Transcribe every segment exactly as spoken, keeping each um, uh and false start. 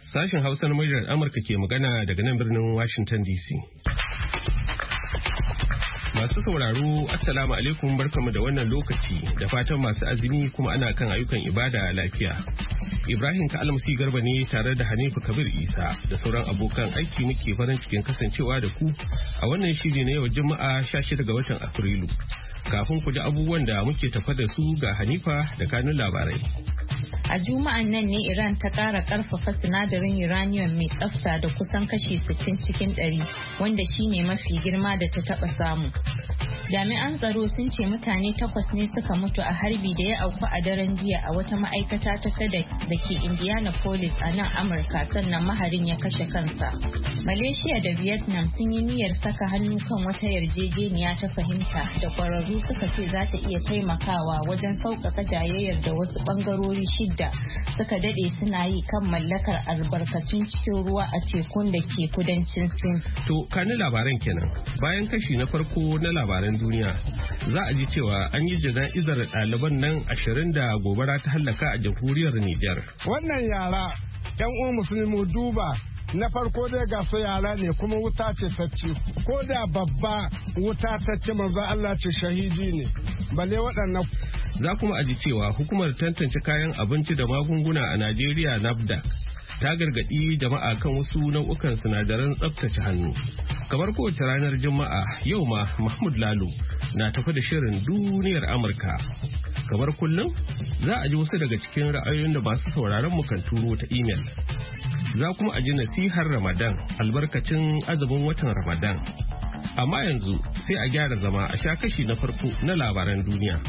Sashen Hausa na muryar Amurka ke magana daga nan birnin Washington D C. Masu sauraro, Assalamu alaikum, barkamu da wannan lokaci, da fatan masu azumi kuma ana kan ayyukan ibada lafiya. Ibrahim Ka'almasi Garba ne tare da Hanifu Kabir Isa da sauran abokan aiki muke farin cikin kasancewa da ku a wannan shiri na yau Juma'a sha shida ga watan Afrilu. Kafin ku ji abubuwan da muke tafa da su ga Hanifa da kanun labarai. A Juma'an nan ne Iran ta ƙara ƙarfafa sinadarin uranium mai tsafta da kusan kashi sittin cikin ɗari, wanda shine mafi girma da ta taɓa samu. Jami'an tsaro sun ce mutane takwas ne suka mutu a harbi da ya auku a daren jiya a wata ma'aikata ta FedEx da ke Indianapolis a nan Amurka, sannan maharin ya kashe kansa. Malaysia da Vietnam sun yi niyyar saka hannu kan wata yarjejeniya ta fahimta da ƙwararru suka ce za ta iya taimakawa wajen sauƙaƙa jayayyar da wasu ɓangarori shidda suka daɗe suna yi kan mallakar albarkatun cikin ruwa a tekun da ke kudancin Sin. To, kani labaran kenan. Bayan kashi na farko na labaran duniya, za a ji cewa an yi jana'izar ɗaliban nan ashirin da gobara ta hallaka a jamhuriyar Nijar. Wannan yara, 'yan uwan musulmi duba, na farko dai ga su yara ne kuma wuta ce ta ci, ko da babba wuta ta ci manzo Allah ce shahidi ne, balle waɗannan. Za kuma a ji cewa hukumar tantance kayan abinci da magunguna a Najeriya NAFDAC ta gargaɗi jama'a kan wasu nau'ukan sinadaran tsaftace hannu. Kamar kowace ranar Juma'a, yau ma Mahmud Lalo na tafi da shirin duniyar Amurka. Kamar kullum, za a ji wasu daga cikin ra'ayoyin da masu sauraron mu kan turo ta imel. Za kuma a ji nasihar Ramadan albarkacin azumin watan Ramadan. Amma yanzu sai a gyara zama a sha kashi na farko na labaran duniya.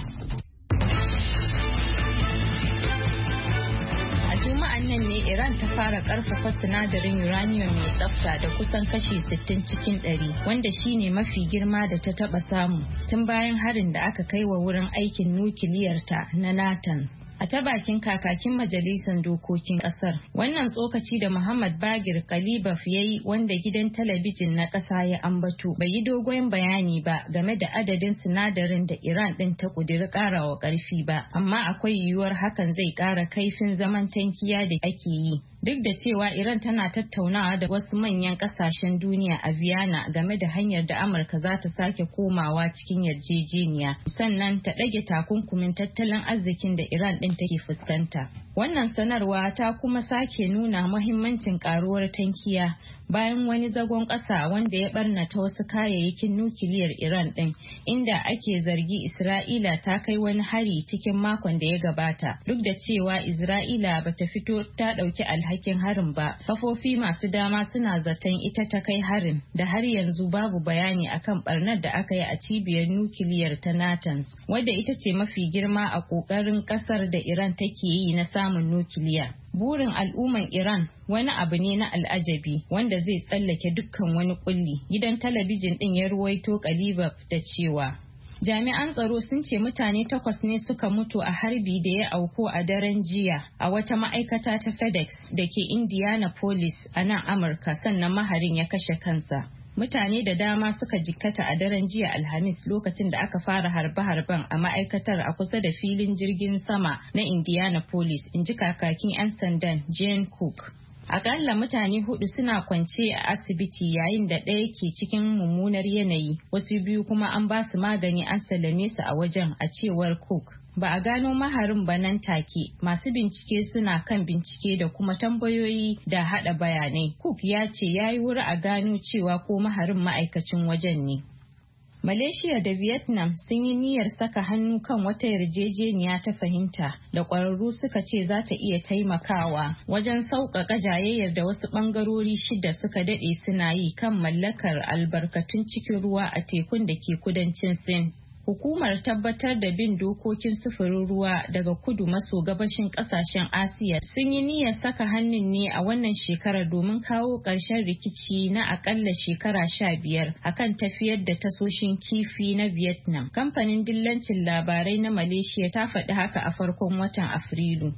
Nan ne Iran ta fara karfafa sinadarin uranium mai tsafta da kusan kashi sittin cikin ɗari, wanda shine mafi girma da ta taba samu tun bayan harin da aka kai wa wurin aikin nukiliyarta na Natanz. A ta bakin kakakin majalisar dokokin kasar, wannan tsokaci da Muhammad Bagir Kalibaf ya yi, wanda gidan talabijin na kasa ya ambato, bai yi dogon bayani ba game da adadin sinadarin da Iran din ta kudiri karawa karfi ba, amma akwai yiwuwar hakan zai kara kaifin zaman tankiya da ake yi. Duk da cewa Iran tana tattaunawa da wasu manyan kasashen duniya a Vienna game da hanyar da Amurka za ta sake komawa cikin yarjejeniya, sannan ta ɗage takunkumin tattalin arzikin da Iran ɗin take fuskanta. Wannan sanarwa ta kuma sake nuna muhimmancin karuwar tankiya bayan wani zagon ƙasa wanda ya barnata wasu kayayyakin nukiliyar Iran ɗin, inda ake zargi Isra'ila ta kai wani hari cikin makon da ya gabata. Duk da cewa Isra'ila bata fito ta ɗauki alhakin harin ba, kafofi masu dama suna zaton ita ta kai harin, da har yanzu babu bayani akan barnar da aka yi a cibiyar nukiliyar ta Natanz, wadda ita ce mafi girma a ƙoƙarin ƙasar da Iran take yi na samun nukiliya. Burin al'umman Iran wani abu ne na al'ajabi wanda zai tsallake dukkan wani kulli. Gidan talabijin din ya ruwaito Kalibab da cewa jami'an tsaro sun ce mutane takwas ne suka mutu a harbi da ya auku a daren jiya a wata ma'aikata ta FedEx da ke Indianapolis a nan Amurka, sannan maharin ya kashe kansa. Mutane da dama suka jikkata a daren jiya Alhamis lokacin da aka fara harbe-harben a ma'aikatar a kusa da filin jirgin sama na Indianapolis, in ji kakakin 'yan sandan Jane Cook. Akalla mutane hudu suna kwance a asibiti yayin da ɗaya ke cikin mummunar yanayi, wasu biyu kuma an ba su magani an sallame su a wajen, a cewar Cook. Ba a gano maharin ba nan take, masu bincike suna kan bincike da kuma tambayoyi da hada bayanai. Cook ya ce ya yi wuri a gano cewa ko maharin ma'aikacin wajen ne. Malaysia da Vietnam sun yi niyyar saka hannu kan wata yarjejeniya ta fahimta da ƙwararru suka ce za ta iya taimakawa wajen sauƙaƙa jayayyar da wasu ɓangarori shida suka daɗe suna yi kan mallakar albarkatun cikin ruwa a tekun da ke kudancin Sin. Hukumar tabbatar da bin dokokin sufurin ruwa daga kudu maso gabashin kasashen Asiya sun yi niyyar saka hannun ne a wannan shekarar domin kawo ƙarshen rikici na akalla shekara sha biyar akan tafiyar da tasoshin kifi na Vietnam. Kamfanin dillancin labarai na Malaysia ta faɗi haka a farkon watan Afrilu.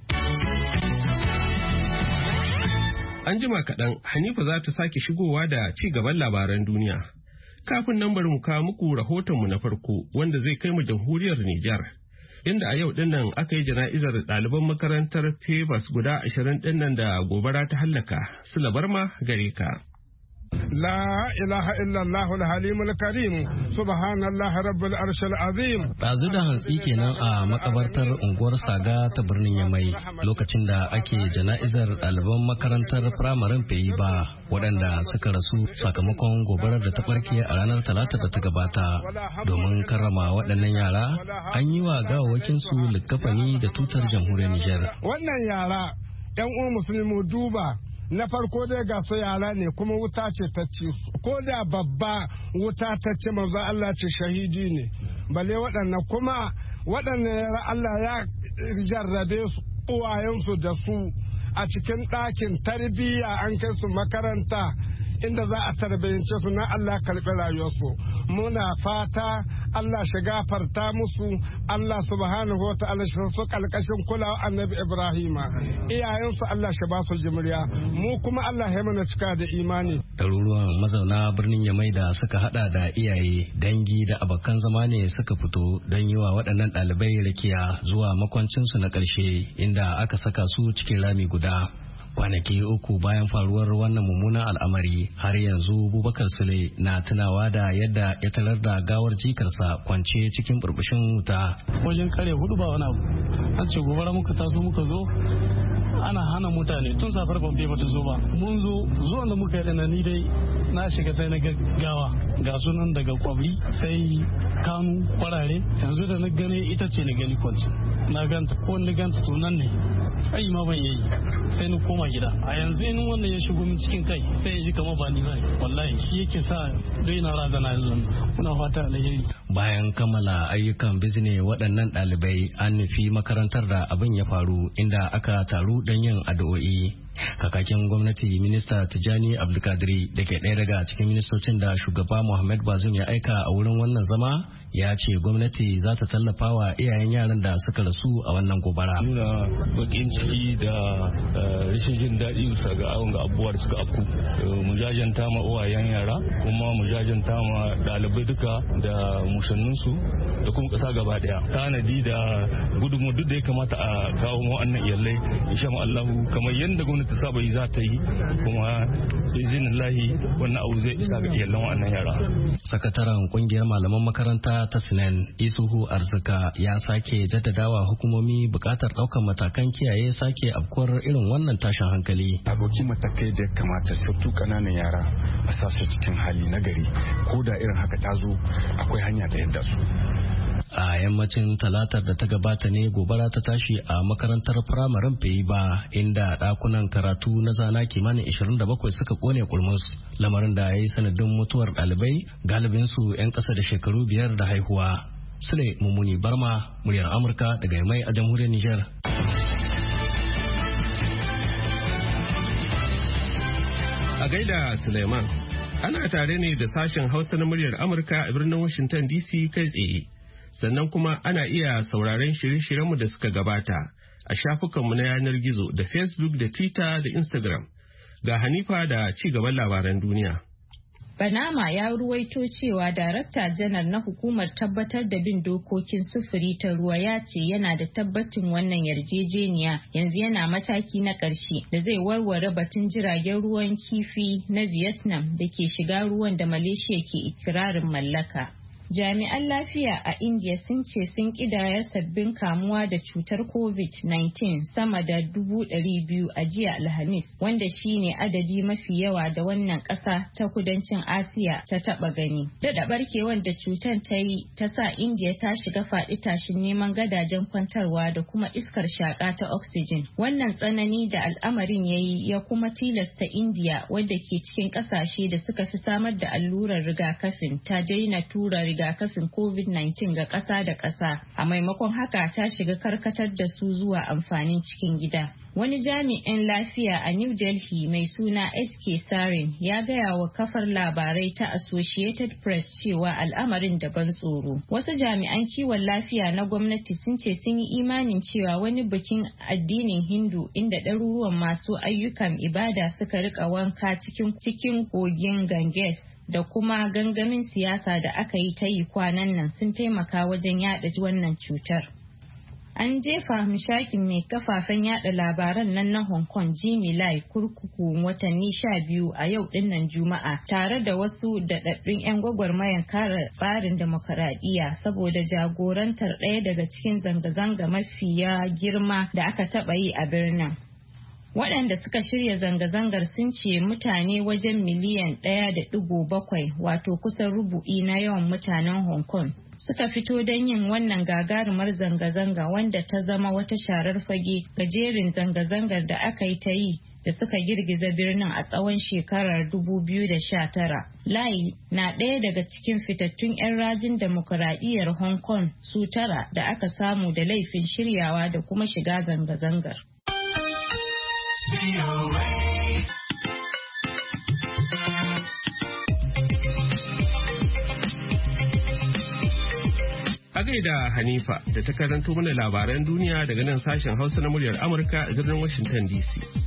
An jima kaɗan, Hanifa za ta sake shigowa da ci gaban labaran duniya. Kafin nan bari mu kawo muku rahotonmu na farko wanda zai kai mu jamhuriyar Nijar. inda a yau dinnan aka yi jana'izar ɗaliban makarantar Fevers guda ashirin dinnan da gobara ta hallaka. Sula Barma gare ka. لا إله إلا الله الحليم الكريم سبحان الله رب العرش العظيم. Ɗazu da hantsi kenan a makabartar unguwar Saga ta birnin Yamai lokacin da ake jana'izar ɗaliban makarantar firamaren Feyiba waɗanda suka rasu sakamakon gobarar da ta ɓarke a ranar Talata da ta gabata. Domin karrama waɗannan yara an yi wa gawawakinsu likkafani da tutar jamhuriyar Nijar. Wannan yara 'yan uwan musulmi duba. Na farko dai ga su yara ne kuma wuta ce ta ci ko da babba wuta ta ci manzo Allah ce shahidi ne bale waɗannan kuma waɗannan yara Allah ya jarrabe su uwayensu da su a cikin ɗakin tarbiyya an kai su makaranta inda za a tarbiyyance su na Allah karɓi rayuwarsu muna fata Allah shi gafarta musu Allah subhanahu wa ta'ala shi su kalkashin kulawa annabi Ibrahima iyayensu Allah shi ba su jimriya mu kuma Allah ya mana cika da imani. Ɗaruruwan mazauna birnin Yamai da suka hada da iyaye dangi da abokan zama ne suka fito don yi wa waɗannan ɗalibai rakiya zuwa makwancinsu na ƙarshe inda aka saka su cikin rami guda. Kwanaki uku bayan faruwar wannan mummunan al'amari har yanzu Bubakar Sule na tunawa da yadda ya tarar da gawar jikarsa kwance cikin burbushin wuta. Wajen kare hudu ba wani abu an ce gobara muka taso muka zo ana hana mutane tun safar bambe bata zo ba mun zo zuwan da muka yi ni dai na shiga sai na gaggawa ga sunan daga kwabri sai kanu kwarare yanzu da na gane ita ce na gani kwanci na ganta ko na ganta to nan ne sai ma ban yi sai na koma gida a yanzu in wannan ya shigo min cikin kai sai ya ji kamar ba ni bane wallahi shi yake sa dai na razana yanzu muna fata alheri. Bayan kammala ayyukan bizne waɗannan ɗalibai an nufi makarantar da abin ya faru inda aka taru don yin addu'o'i. Kakakin gwamnati minista Tijani Abdulkadiri da ke ɗaya daga cikin ministocin da shugaba Muhammad Bazoum ya aika a wurin wannan zama ya ce gwamnati za ta tallafa wa iyayen yaran da suka rasu a wannan gobara. Nuna bakin ciki da rashin jin daɗi bisa ga awon ga abubuwa da suka afku. Mu jajanta ma uwayen yara kuma mu jajanta ma ɗalibai duka da mushanninsu da kuma ƙasa gaba ɗaya. Tanadi da gudunmu duk da ya kamata a kawo mu wannan iyalai insha Allahu kamar yadda gwamnati saba yi za ta yi kuma izinin lahi wannan abu zai isa ga iyalan wannan yara. Sakataren kungiyar malaman makaranta ta Sinan Isuhu Arzika ya sake jaddadawa hukumomi bukatar ɗaukar matakan kiyaye sake afkuwar irin wannan tashin hankali. Abokin matakai da ya kamata sautu ƙananan yara a sa su cikin hali na gari ko da irin haka ta zo akwai hanya ta yadda su. A yammacin talatar da ta gabata ne gobara ta tashi a makarantar firamaren Feyiba inda ɗakunan karatu na zana kimanin ashirin da bakwai suka kone kurmus lamarin da ya yi sanadin mutuwar ɗalibai galibinsu 'yan ƙasa da shekaru biyar da haihuwa. Sule Mummuni Barma, muryar Amurka daga Yamai a jamhuriyar Nijar. A gaida Suleiman, ana tare ne da sashen Hausa na muryar Amurka a birnin Washington D C kai tsaye. Sannan kuma ana iya sauraron shirye-shiryenmu da suka gabata a shafukanmu na yanar gizo da Facebook da Twitter da Instagram. Ga Hanifa da ci gaban labaran duniya. Banama ya ruwaito cewa Darakta Janar na Hukumar Tabbatar da Bin Dokokin Sufuri ta Ruwa ya ce yana da tabbacin wannan yarjejeniya yanzu yana mataki na ƙarshe da zai warware batun jiragen ruwan kifi na Vietnam da ke shiga ruwan da Malaysia ke ikirarin mallaka. Jami'an lafiya a India sun ce sun kidaya sabbin kamuwa da cutar covid nineteen sama da dubu ɗari biyu a jiya Alhamis, wanda shine adadi mafi yawa da wannan ƙasa ta kudancin Asiya ta taɓa gani. Daɗa barkewar da cutar ta yi ta sa India ta shiga faɗi tashin neman gadajen kwantarwa da kuma iskar shaƙa ta oxygen. Wannan tsanani da al'amarin ya yi ya kuma tilasta India, wadda ke cikin ƙasashe da suka fi samar da allurar rigakafin, ta daina tura rigakafin rigakafin covid nineteen ga ƙasa da ƙasa, a maimakon haka ta shiga karkatar da su zuwa amfanin cikin gida. Wani jami'in lafiya a New Delhi mai suna S K Sarin ya gaya wa kafar labarai ta Associated Press cewa al'amarin da ban tsoro. Wasu jami'an kiwon lafiya na gwamnati sun ce sun yi imanin cewa wani bikin addinin Hindu inda ɗaruruwan masu ayyukan ibada suka rika wanka cikin cikin kogin Ganges da kuma gangamin siyasa da aka yi ta yi kwanan nan sun taimaka wajen yaɗa wannan cutar. An jefa hamshakin mai kafafen yada labaran nan na Hong Kong Jimmy Lai kurkuku watanni sha biyu a yau dinnan Juma'a tare da wasu daɗaɗɗun 'yan gwagwarmayan kare tsarin demokaradiyya saboda jagorantar ɗaya daga cikin zanga-zanga mafiya girma da aka taɓa yi a birnin. Waɗanda suka shirya zanga-zangar sun ce mutane wajen miliyan ɗaya da ɗigo bakwai wato kusan rubu'i na yawan mutanen Hong Kong suka fito don yin wannan gagarumar zanga-zanga wanda ta zama wata sharar fage ga jerin zanga-zangar da aka yi ta yi da suka girgiza birnin a tsawon shekarar dubu biyu da sha tara. Lai na ɗaya daga cikin fitattun ‘yan rajin demokuraɗiyyar Hong Kong su tara da aka samu da laifin shiryawa da kuma shiga zanga-zangar. A gaida Hanifa da ta karanto mana labaran duniya daga nan sashen Hausa na muryar Amurka a birnin Washington D C.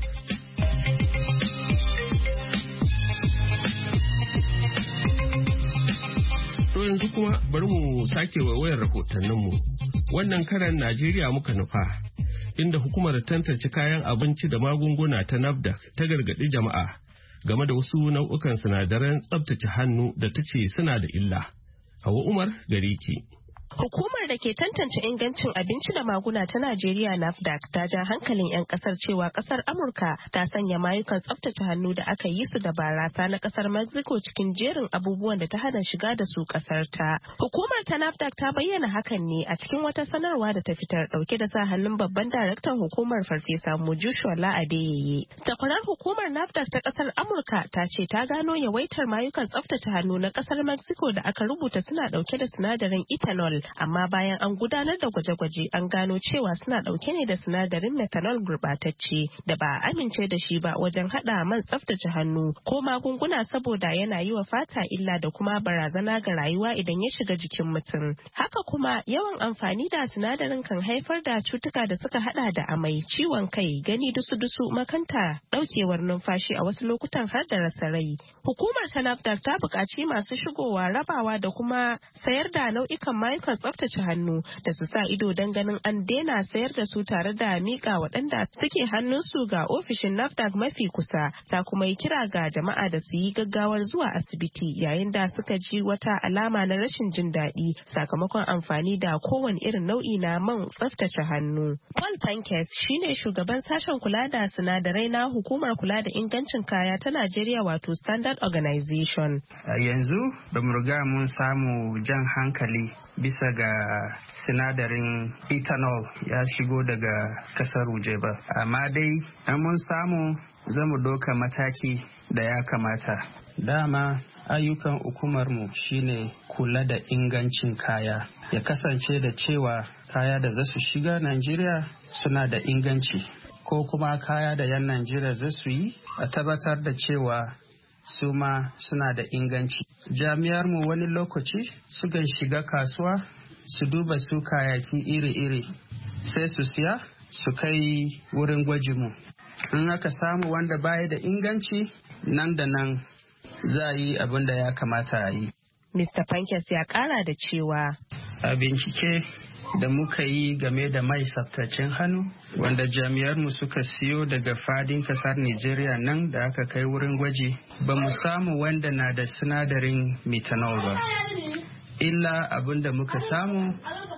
To yanzu kuma bari mu sake waiwayar rahotanninmu. Wannan karan Najeriya muka nufa, inda hukumar tantance kayan abinci da magunguna ta NAFDAC ta gargaɗi jama'a game da wasu nau'ukan sinadaran tsabtace hannu da ta ce suna da illa. Hawa Umar gare ki. Hukumar da ke tantance ingancin abinci da maguna ta Najeriya NAFDAC ta ja hankalin 'yan kasar cewa kasar Amurka ta sanya mayukan tsaftace hannu da aka yi su da barasa na kasar Mexico cikin jerin abubuwan da ta hana shiga da su kasar ta. Hukumar ta NAFDAC ta bayyana hakan ne a cikin wata sanarwa da ta fitar dauke da sa hannun babban daraktan hukumar Farfesa Mojisola Adeyeye. Takwarar hukumar NAFDAC ta kasar Amurka ta ce ta gano yawaitar mayukan tsaftace hannu na kasar Mexico da aka rubuta suna dauke da sinadarin ethanol, amma bayan an gudanar da gwaje-gwaje an gano cewa suna dauke ne da sinadarin methanol gurbatacce da ba a amince da shi ba wajen hada man tsaftace hannu ko magunguna saboda yana yi wa fata illa da kuma barazana ga rayuwa idan ya shiga jikin mutum. Haka kuma yawan amfani da sinadarin kan haifar da cutuka da suka hada da amai, ciwon kai, gani dusu-dusu, makanta, daukewar numfashi a wasu lokutan har da rasa rai. Hukumar ta NAFDAC ta buƙaci masu shigowa, rabawa da kuma sayar da nau'ikan mayukan tsaftace hannu da su sa ido don ganin an daina sayar da su tare da miƙa waɗanda suke hannunsu ga ofishin NAFDAC mafi kusa. Ta kuma yi kira ga jama'a da su yi gaggawar zuwa asibiti yayin da suka ji wata alama na rashin jin daɗi sakamakon amfani da kowane irin nau'i na man tsaftace hannu. Paul Pankes shine shugaban sashen kula da sinadarai na hukumar kula da ingancin kaya ta Najeriya wato Standard Organization. Yanzu ba mu riga mun samu jan hankali bisa ga sinadarin ethanol ya shigo daga kasar waje ba, amma dai an mun samu zamu doka mataki da ya kamata. Dama ayyukan hukumarmu shine kula da ingancin kaya, ya kasance da cewa kaya da zasu shiga Najeriya suna da inganci, ko kuma kaya da yan Najeriya zasu yi a tabbatar da cewa su ma suna da inganci. Jami'ar mu wani lokaci sukan shiga kasuwa su duba su kayaki iri-iri sai su siya su kai wurin gwajinmu. In aka samu wanda baya da inganci nan da nan za a yi abin da ya kamata a yi. Mister Pankes ya kara da cewa a bincike da muka yi game da mai tsaftacen hannu wanda jami'armu suka siyo daga fadin kasar Nigeria nan da aka kai wurin gwaji, ba mu samu wanda na da sinadarin methanol ba. Illa abin da muka samu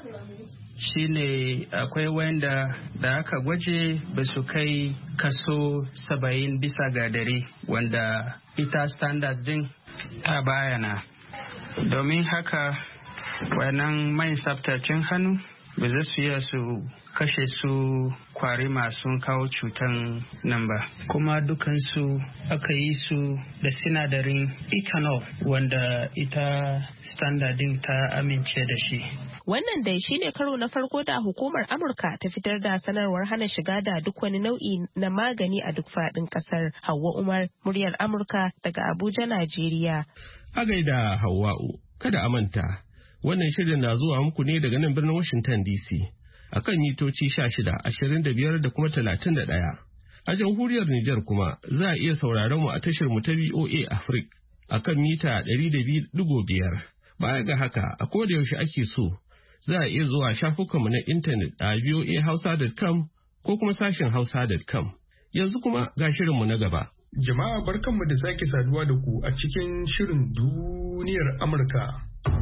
shine akwai wanda da aka gwaje ba su kai kaso saba'in bisa ga dare wanda ita standard din ta bayana. Domin haka wannan mai tsaftacen hannu ba za su iya su kashe su kwari masu kawo cutan nan ba, kuma dukansu aka yi su da sinadarin ethanol wanda ita standardin ta amince da shi. Wannan dai shine karo na farko da hukumar Amurka ta fitar da sanarwar hana shiga da duk wani nau'i na magani a duk faɗin ƙasar. Hauwa Umar, muryar Amurka daga Abuja, Najeriya. A gaida Hauwa'u, kada a manta, wannan shirin na zuwa muku ne daga nan birnin Washington D C a kan mitoci sha shida, ashirin da biyar da kuma talatin da ɗaya. A jamhuriyar Nijar kuma za a iya sauraron mu a tashar mu ta V O A Africa a kan mita ɗari da biyu da ɗigo biyar. Baya ga haka, a koda yaushe ake so za a iya zuwa shafukanmu na intanet a voa hausa dot com ko kuma sashen hausa dot com. Yanzu kuma ga shirinmu na gaba. Jama'a barkanmu da sake saduwa da ku a cikin shirin duniyar Amurka.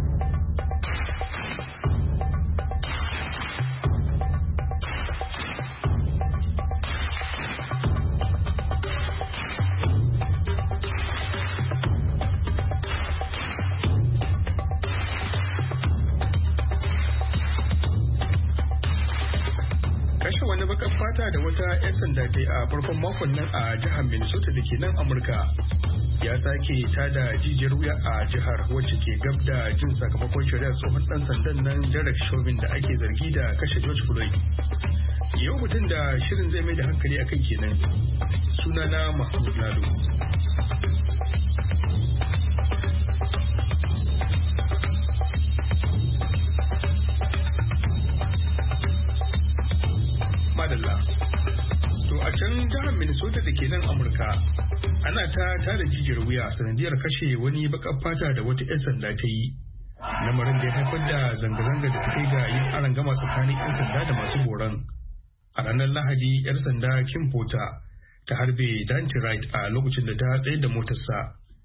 Fata da wata 'yan sanda ta a farkon makon nan a jihar Minnesota da ke nan Amurka ya sake tada jijiyar wuya a jihar wacce ke gab da jin sakamakon shari'a tsohon dan sandan nan Derek Chauvin da ake zargi da kashe George Floyd. Yau mutum da shirin zai mai da hankali akai kenan. Sunana Mahmud Lalo. Madalla. To a can jihar Minnesota da ke nan Amurka ana ta tada jijiyar wuya sanadiyar kashe wani bakar fata da wata 'yan sanda ta yi. Lamarin da ya haifar da zanga-zanga da ta kai ga yin arangama tsakanin 'yan sanda da masu boran. A ranar Lahadi 'yar sanda Kim Porter ta harbe Dante Wright a lokacin da ta tsaye da motarsa.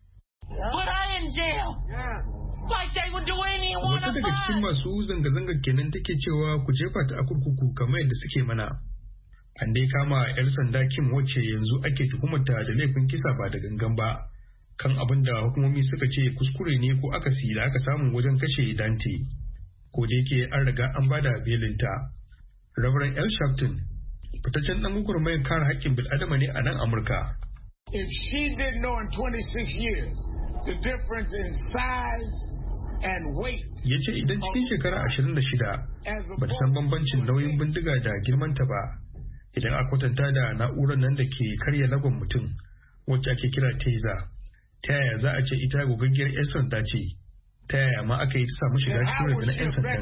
Wata daga cikin masu zanga-zangar kenan take cewa ku jefa ta a kurkuku kamar yadda suke mana. An dai kama 'yar sanda Kim wacce yanzu ake tuhumarta da laifin kisa ba da gangan ba kan abin da hukumomi suka ce kuskure ne ko akasi da aka samu wajen kashe Dante. Ko da yake an riga an bada belinta. Reverend Al Sharpton fitaccen dan gwagwarmayar kare haƙƙin bil'adama ne a nan Amurka. If she didn't know in twenty-six years the difference in size and weight. Ya ce idan cikin shekara ashirin da shida ba ta san bambancin nauyin bindiga da girmanta ba, idan a kwatanta da na'urar nan da ke karya lagon mutum wacce ake kira taser, ta yaya za a ce ita gogaggiyar 'yan sanda ce, ta yaya ma aka yi ta samu shiga cikin rundunar 'yan sandan.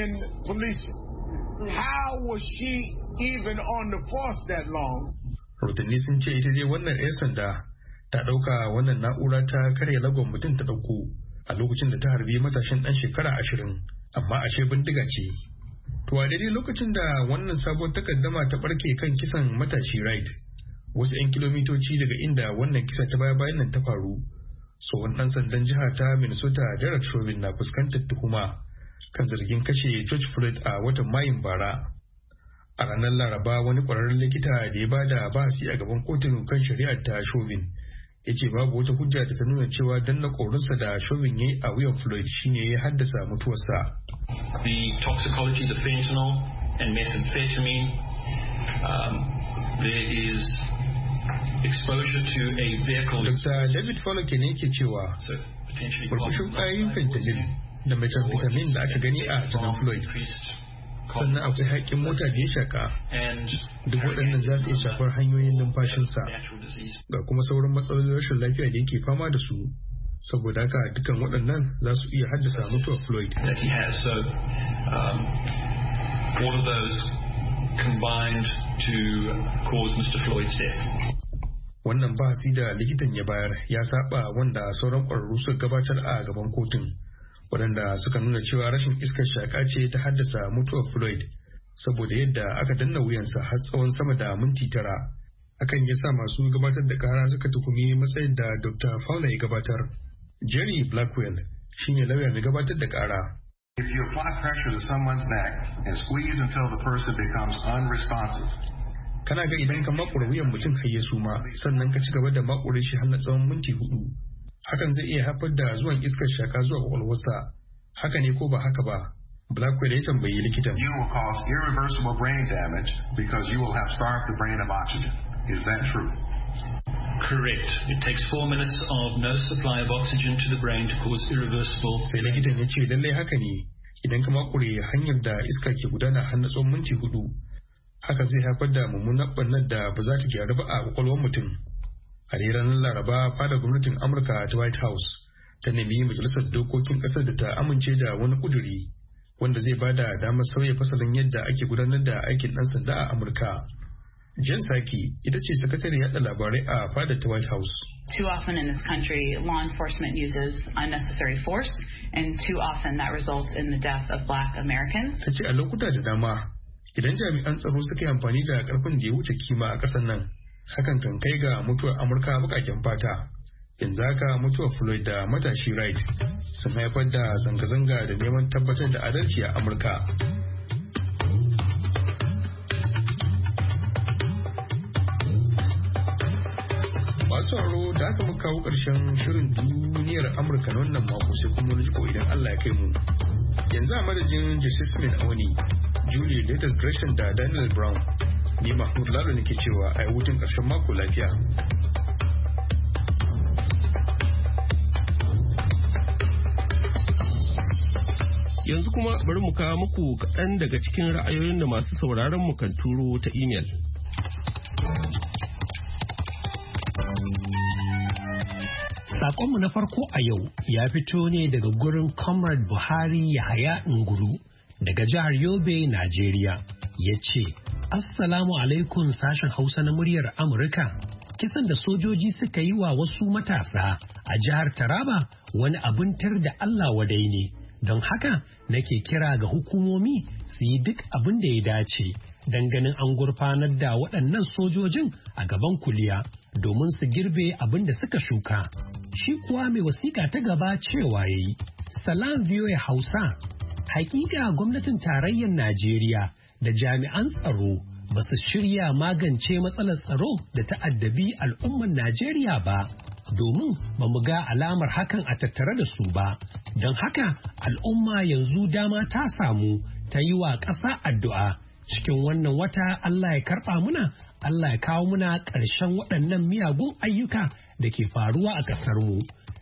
Rotanni sun ce ita dai wannan 'yan sanda ta ɗauka wannan na'ura ta karya lagon mutum ta ɗauko a lokacin da ta harbi matashin ɗan shekara ashirin, amma ashe bindiga ce. To a daidai lokacin da wannan sabuwar takaddama ta ɓarke kan kisan matashi Wright, wasu 'yan kilomitoci daga inda wannan kisa ta baya bayan nan ta faru, tsohon ɗan sandan jiha ta Minnesota Derek Chauvin na fuskantar tuhuma kan zargin kashe George Floyd a watan Mayun bara. A ranar Laraba wani ƙwararren likita da ya bada bahasi a gaban kotun kan shari'ar ta Chauvin ya ce babu wata hujja da ta nuna cewa danna korinsa da Chauvin ya yi a wuyan Floyd shine ya haddasa mutuwarsa. The toxicology, the fentanyl and methamphetamine, um, there is exposure to a vehicle. Doctor David Fowler ne yake cewa burbushin ƙwayoyin fentanyl da methamphetamine da aka gani a jinin Floyd, sannan akwai haƙƙin mota da ya shaƙa, duk waɗannan za su iya shafar hanyoyin numfashinsa ga kuma sauran matsalolin rashin lafiya da yake fama da su, saboda haka dukkan waɗannan za su iya haddasa mutuwar Floyd. Wannan bahasi da likitan ya bayar ya saba wanda sauran ƙwararru suka gabatar a gaban kotun, waɗanda suka nuna cewa rashin iskar shaƙa ce ta haddasa mutuwar Floyd saboda yadda aka danna wuyansa har tsawon sama da minti tara. Hakan ya sa masu gabatar da ƙara suka tuhumi matsayin da Doctor Fowler ya gabatar. Jerry Blackwell shine lauya mai gabatar da ƙara. If you apply pressure to someone's neck and squeeze until the person becomes unresponsive. Kana ga idan ka makure wuyan mutum har ya suma sannan ka ci gaba da makure shi har na tsawon minti hudu, hakan zai iya haifar da zuwan iskar shaka zuwa kwakwalwarsa. Haka ne ko ba haka ba? Blackwell ya tambayi likitan. You will cause irreversible brain damage because you will have starved the brain of oxygen. Is that true? Correct. It takes four minutes of no supply of oxygen to the brain to cause irreversible. Sai likitan ya ce lallai haka ne, idan ka makure hanyar da iska ke gudana har na tsawon minti hudu, haka zai haifar da mummunan ɓarnar da ba za ta gyaru ba a kwakwalwar mutum. A ranar Laraba, fadar gwamnatin Amurka ta White House ta nemi majalisar dokokin ƙasar da ta amince da wani kuduri wanda zai ba da damar sauya fasalin yadda ake gudanar da aikin ɗan sanda a Amurka. Jen Psaki ita ce sakatare yaɗa labarai a fadar ta White House. Too often in this country, law enforcement uses unnecessary force, and too often that results in the death of Black Americans. Ta ce a lokuta da dama, idan jami'an tsaro suka yi amfani da ƙarfin da ya wuce kima a ƙasar nan, hakan kan kai ga mutuwar Amurka baƙaƙen fata. Yanzu haka mutuwar Floyd da matashi Wright sun haifar da zanga-zanga da neman tabbatar da adalci a Amurka. Masu sauraro da aka muka kawo ƙarshen shirin duniyar Amurka na wannan mako sai kuma riko idan Allah ya kai mu. Yanzu a madadin Jasmine Awani, Julie Latest Gresham da Daniel Brown, ni Mahmud Lalo nake cewa a yi hutun ƙarshen mako lafiya. Yanzu kuma bari mu kawo muku kaɗan daga cikin ra'ayoyin da masu sauraron mu kan turo ta imel. Saƙonmu na farko a yau ya fito ne daga gurin Comrade Buhari Yahaya Nguru daga jihar Yobe, Najeriya. Ya ce, Assalamu alaikum sashen Hausa na muryar Amurka. Kisan da sojoji suka yi wa wasu matasa a jihar Taraba wani abin tar da Allah wadai ne. Don haka nake kira ga hukumomi su yi duk abin da ya dace don ganin an gurfanar da waɗannan sojojin a gaban kuliya domin su girbe abin da suka shuka. Shi kuwa mai wasiƙa ta gaba cewa ya yi, Salam V O A Hausa, hakika gwamnatin tarayyar Najeriya da jami'an tsaro ba su shirya magance matsalar tsaro da ta'addabi al'ummar Najeriya ba. Domin ba mu ga alamar hakan a tattare da su ba, don haka al'umma yanzu dama ta samu ta yi wa ƙasa addu'a cikin wannan wata Allah ya karɓa muna, Allah ya kawo muna ƙarshen waɗannan miyagun ayyuka da ke faruwa a ƙasarmu.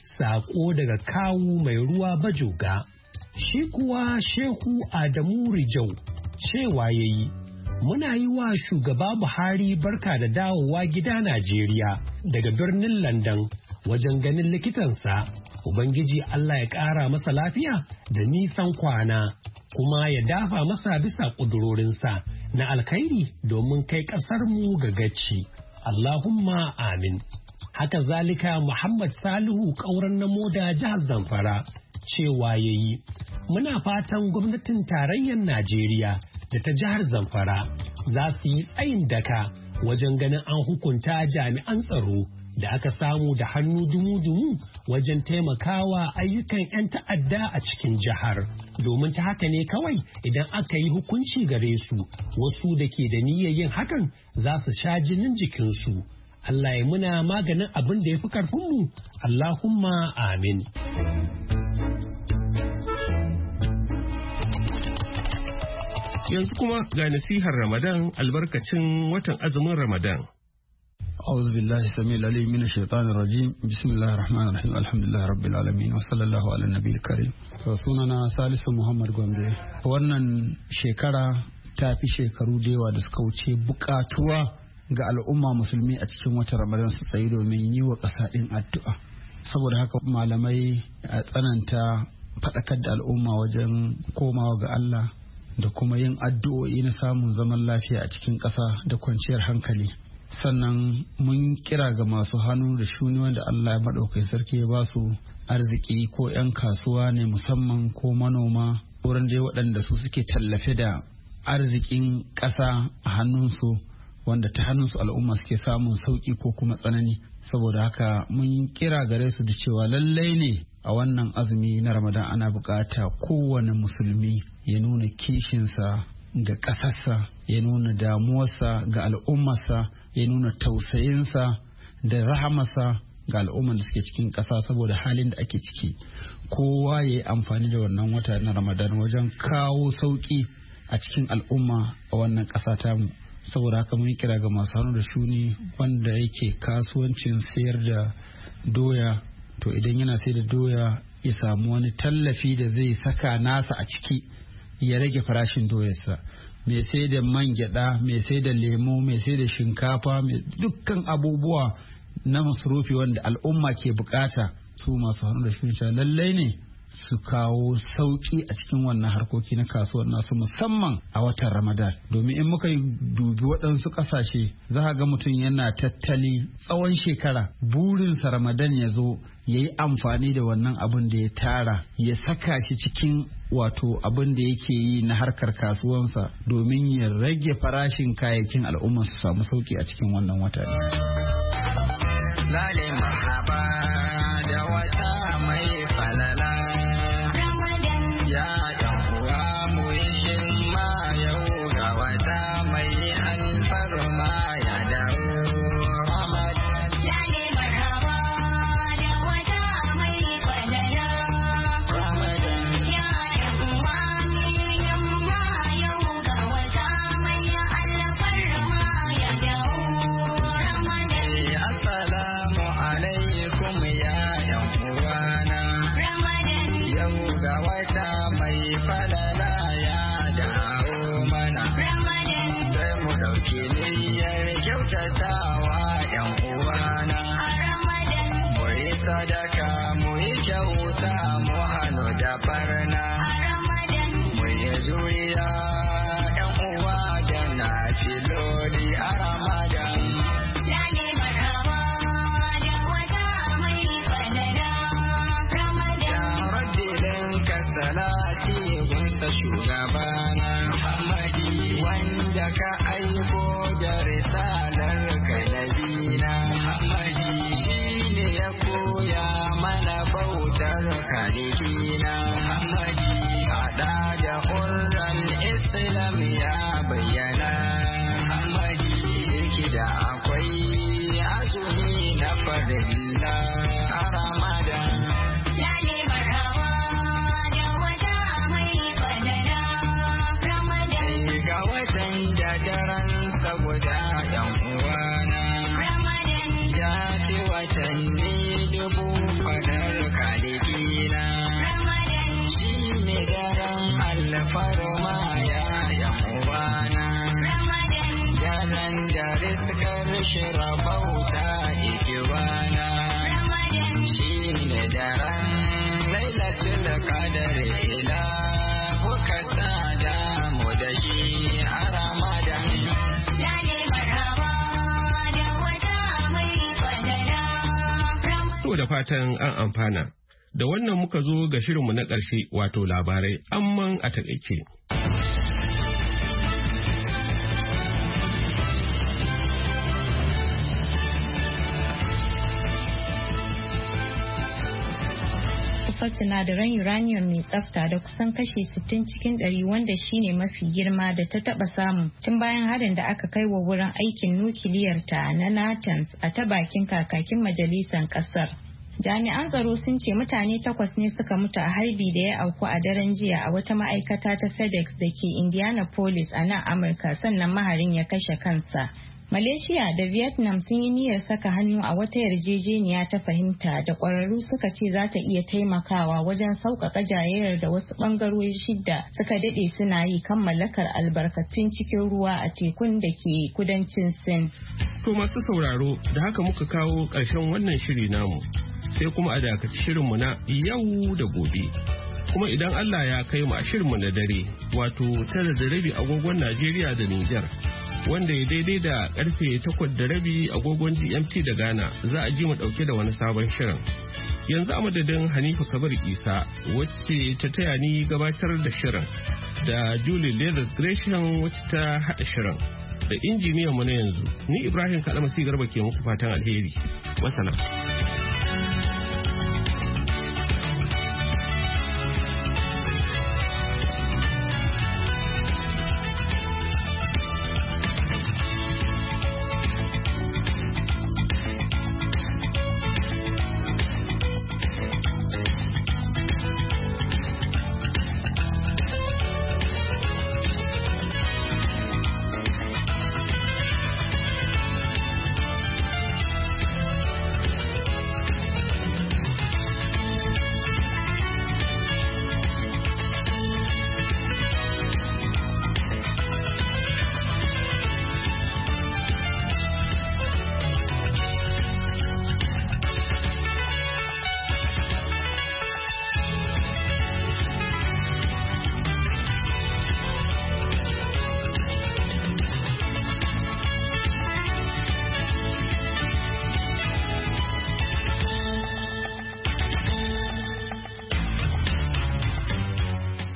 Saƙo daga kawu mai ruwa bajoga. Shi kuwa Shehu Adamu Rijau cewa ya yi, muna yi wa shugaba Buhari barka da dawowa gida Najeriya daga birnin London wajen ganin likitansa. Ubangiji Allah ya ƙara masa lafiya da nisan kwana, kuma ya dafa masa bisa ƙudurorinsa na alkhairi domin kai ƙasarmu ga gaci. Allahumma amin. Haka zalika Muhammad Salihu ƙauren na moda jihar Zamfara cewa ya yi, muna fatan gwamnatin tarayyar Najeriya da ta jihar Zamfara za su yi tsayin daka wajen ganin an hukunta jami'an tsaro da aka samu da hannu dumu-dumu wajen taimakawa ayyukan 'yan ta'adda a cikin jihar. Domin ta haka ne kawai idan aka yi hukunci gare su, wasu da ke da niyyar yin hakan za su sha jinin jikinsu. Allah ya muna maganin abin da ya fi karfinmu. Allahumma amin. Yanzu kuma ga nasihar Ramadan albarkacin watan azumin Ramadan. أعوذ بالله السميع العليم من الشيطان الرجيم بسم الله الرحمن الرحيم الحمد لله رب العالمين وصلى الله على النبي الكريم. sunana Salisu Muhammad Gombe. Wannan shekara ta fi shekaru da yawa da suka wuce bukatuwa ga al'umma musulmi a cikin watan Ramadan su tsayi domin yi wa ƙasa ɗin addu'a. Saboda haka malamai a tsananta faɗakar da al'umma wajen komawa ga Allah da kuma yin addu'o'i na samun zaman lafiya a cikin ƙasa da kwanciyar hankali. Sannan mun kira ga masu hannu da shuni wanda Allah ya maɗaukai sarki ya ba su arziki ko 'yan kasuwa ne musamman ko manoma wurin dai waɗanda su suke tallafe da arzikin ƙasa a hannunsu wanda ta hannunsu al'umma suke samun sauƙi ko kuma tsanani. Saboda haka mun kira gare su da cewa lallai ne a wannan azumi na Ramadan ana buƙata kowane musulmi ya nuna kishinsa ga ƙasarsa, ya nuna damuwarsa ga al'ummarsa, ya nuna tausayinsa da rahamarsa ga al'ummar da suke cikin ƙasa saboda halin da ake ciki. Kowa ya yi amfani da wannan wata na Ramadan wajen kawo sauƙi a cikin al'umma a wannan ƙasa tamu. Saboda haka mun kira ga masu hannu da shuni wanda yake kasuwancin sayar da doya, to idan yana sai da doya ya samu wani tallafi da zai saka nasa a ciki ya rage farashin doyarsa. Mai sai da man gyada, mai sai da lemo, mai sai da shinkafa, mai dukkan abubuwa na masarufi wanda al'umma ke bukata, su masu hannu da shuni lallai ne su kawo sauki a cikin wannan harkoki na kasuwar nasu musamman a watan Ramadan. Domin in muka dubi waɗansu ƙasashe za ga mutum yana tattali tsawon shekara burinsa Ramadan ya zo ya yi amfani da wannan abin da ya tara ya saka shi cikin wato abin da yake yi na harkar kasuwansa domin ya rage farashin kayayyakin al'umma su samu sauki a cikin wannan wata. Lale mahaba da wata mai falala ya dan uwa mu yi shimma yau ga wata mai alfarma ya dawo Ramadan. Lale mahaba da wata mai falala Ramadan ya dan uwa mu yi shimma yau ga wata mai alfarma ya dawo Ramadan. Assalamu alaikum ya yan uwana Ramadan yau ga wata mai falala ya dawo mana Ramadan sai mu dauki niyyar kyautatawa yan uwana Ramadan mu yi sadaka mu yi kyauta mu hannu da barna Ramadan mu yi zuriya yan uwa da na filoli a Ramadan. Lale marhaba da wata mai falala Ramadan. Ya rabbi linka salati gunsa shugabana Muhammadi wanda ka aiko da risalar ka nabina Muhammadi shine ya koya mana bautar kalikina Muhammadi hada da hurran Islam ya bayyana Muhammadi yake da akwai azumi na farilla a Ramadan. Lale marhaba da wata mai falala Ramadan. Ga watan da daren saboda yan uwana Ramadan ya fi watanni dubu fadar kalikina Ramadan shi ne daren alfarma ya yan uwana Ramadan daren da riskar shirabauta ikiwana Ramadan shi ne daren lailatul qadar ila kuka sada mu da shi a Ramadan. Lale marhaba da wata mai falala Ramadan. To da fatan an amfana. Da wannan muka zo ga shirinmu na ƙarshe wato labarai amman a taƙaice. Kafar sinadaran uranium mai tsafta da kusan kashi sittin cikin ɗari wanda shine mafi girma da ta taɓa samu tun bayan harin da aka kai wa wurin aikin nukiliyar ta na Natanz a ta bakin kakakin majalisar ƙasar. Jami'an tsaro sun ce mutane takwas ne suka mutu a harbi da ya auku a daren jiya a wata ma'aikata ta FedEx da ke Indianapolis a nan Amurka sannan maharin ya kashe kansa. Malaysia da Vietnam sun yi niyyar saka hannu a wata yarjejeniya ta fahimta da ƙwararru suka ce za ta iya taimakawa wajen sauƙaƙa jayayyar da wasu ɓangarori shidda suka daɗe suna yi kan mallakar albarkatun cikin ruwa a tekun da ke kudancin Sin. To masu sauraro da haka muka kawo ƙarshen wannan shiri namu sai kuma a dakaci shirinmu na yau da gobe. Kuma idan Allah ya kai mu a shirinmu na dare wato tara da rabi agogon Najeriya da Nijar. Wanda ya daidai da karfe takwas da rabi agogon G M T da Ghana za a ji mu dauke da wani sabon shirin. Yanzu a madadin Hanifa Kabir Isa wacce ta taya ni gabatar da shirin da Julie Leathers Gresham wacce ta haɗa shirin da injiniyan mu na yanzu ni Ibrahim Kalamasi Garba ke muku fatan alheri. Wassalam.